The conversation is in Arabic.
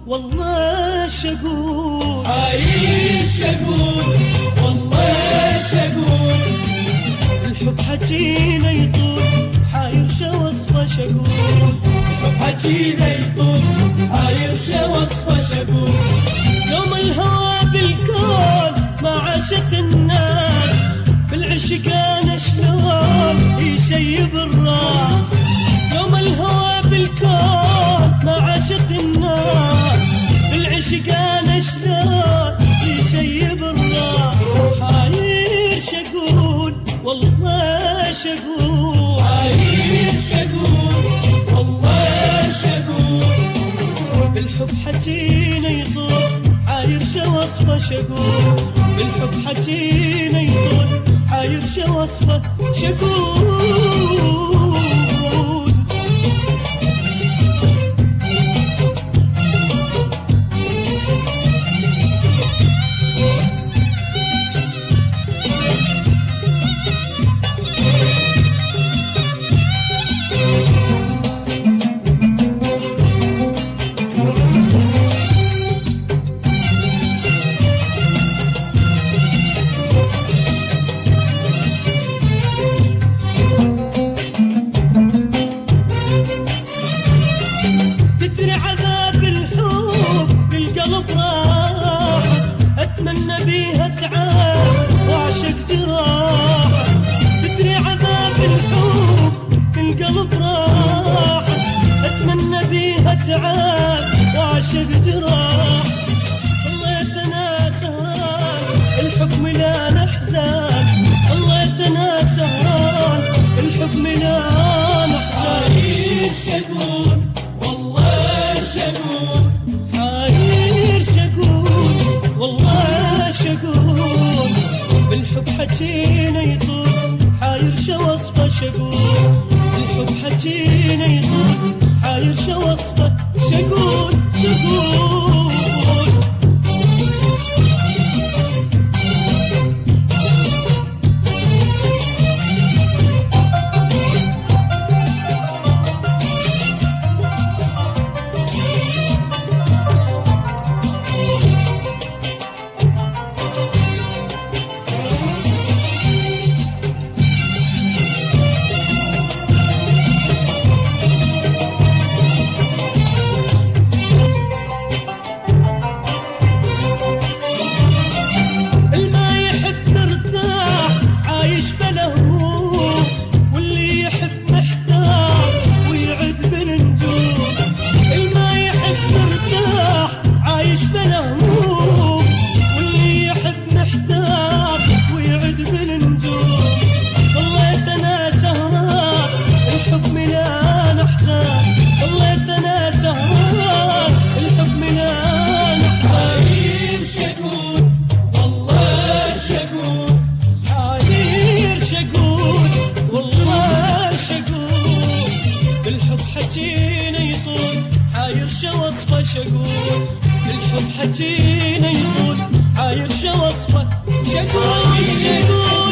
والله شقول عايش شقول والله شقول الحب حجينا يطول حاير شو وصفه شقول الحب حجينا يطول حاير شو وصفه شقول يوم الهوى بالكون ما عاشت الناس بالعشقان شلون يشيب الراس يوم الهوى بالكون ما عاشت الناس بالعشقان شلون يشيب الراس حاير شقول والله شقول حاير شقول والله شقول بالحب حجينا يطول حاير شو وصفه شقول بالحب حجينا يطول حاير شو وصفه شقول تدري عذاب الحب بالقلب راح اتمنى بيها تعب واعشق جراح تدري عذاب الحب بالقلب راح اتمنى بيها تعب واعشق جراح ضليت انا سهران الحب ملان احزان ضليت انا سهران الحب ملان احزان حاير شقول شقول حاير شقول والله شقول بالحب حجينا يطول حاير شو وصفه شقول بالحب حجينا يطول حاير شو وصفه شقول شقول بالحب حجينا يطول حاير شو وصفه شقول بالحب حجينا يطول حاير شو وصفه شقول شقول